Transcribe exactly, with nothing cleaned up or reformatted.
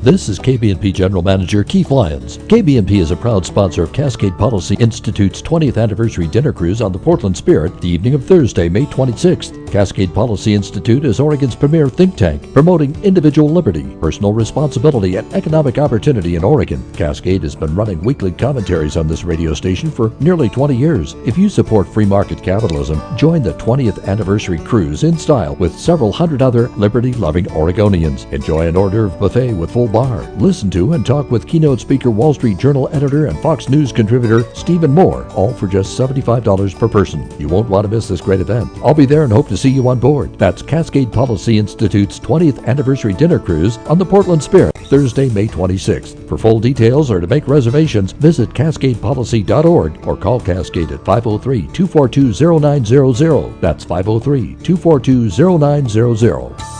This is K B and P General Manager Keith Lyons. K B and P is a proud sponsor of Cascade Policy Institute's twentieth Anniversary Dinner Cruise on the Portland Spirit the evening of Thursday, May twenty-sixth. Cascade Policy Institute is Oregon's premier think tank, promoting individual liberty, personal responsibility, and economic opportunity in Oregon. Cascade has been running weekly commentaries on this radio station for nearly twenty years. If you support free market capitalism, join the twentieth Anniversary Cruise in style with several hundred other liberty-loving Oregonians. Enjoy an hors d'oeuvre buffet with full bar. Listen to and talk with keynote speaker, Wall Street Journal editor, and Fox News contributor Stephen Moore, all for just seventy-five dollars per person. You won't want to miss this great event. I'll be there and hope to see you on board. That's Cascade Policy Institute's twentieth Anniversary Dinner Cruise on the Portland Spirit, Thursday, May twenty-sixth. For full details or to make reservations, visit cascade policy dot org or call Cascade at five oh three, two four two, oh nine zero zero. That's five oh three, two four two, oh nine zero zero.